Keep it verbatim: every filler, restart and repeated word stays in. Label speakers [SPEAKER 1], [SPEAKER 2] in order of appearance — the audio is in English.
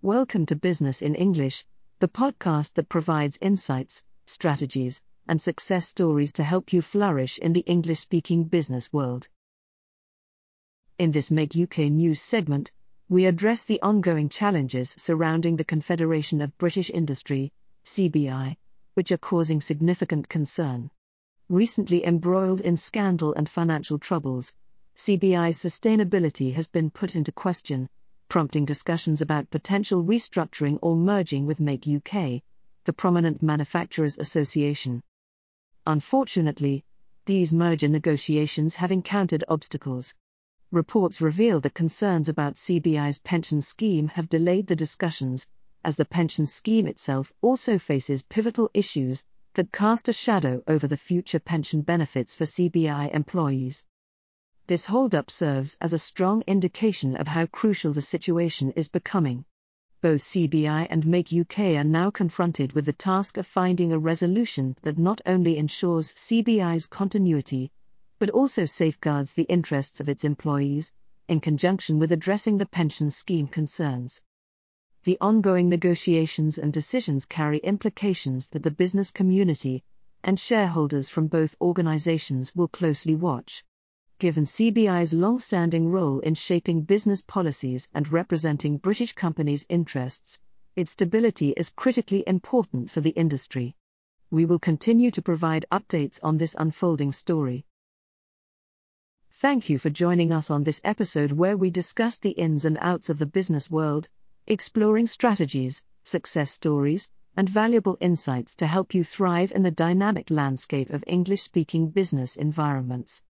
[SPEAKER 1] Welcome to Business in English, the podcast that provides insights, strategies, and success stories to help you flourish in the English-speaking business world. In this Make U K News segment, we address the ongoing challenges surrounding the Confederation of British Industry, C B I, which are causing significant concern. Recently embroiled in scandal and financial troubles, C B I's sustainability has been put into question, prompting discussions about potential restructuring or merging with Make U K, the prominent manufacturers association. Unfortunately, these merger negotiations have encountered obstacles. Reports reveal that concerns about C B I's pension scheme have delayed the discussions, as the pension scheme itself also faces pivotal issues that cast a shadow over the future pension benefits for C B I employees. This hold-up serves as a strong indication of how crucial the situation is becoming. Both C B I and Make U K are now confronted with the task of finding a resolution that not only ensures C B I's continuity, but also safeguards the interests of its employees, in conjunction with addressing the pension scheme concerns. The ongoing negotiations and decisions carry implications that the business community and shareholders from both organizations will closely watch. Given C B I's long-standing role in shaping business policies and representing British companies' interests, its stability is critically important for the industry. We will continue to provide updates on this unfolding story. Thank you for joining us on this episode where we discuss the ins and outs of the business world, exploring strategies, success stories, and valuable insights to help you thrive in the dynamic landscape of English-speaking business environments.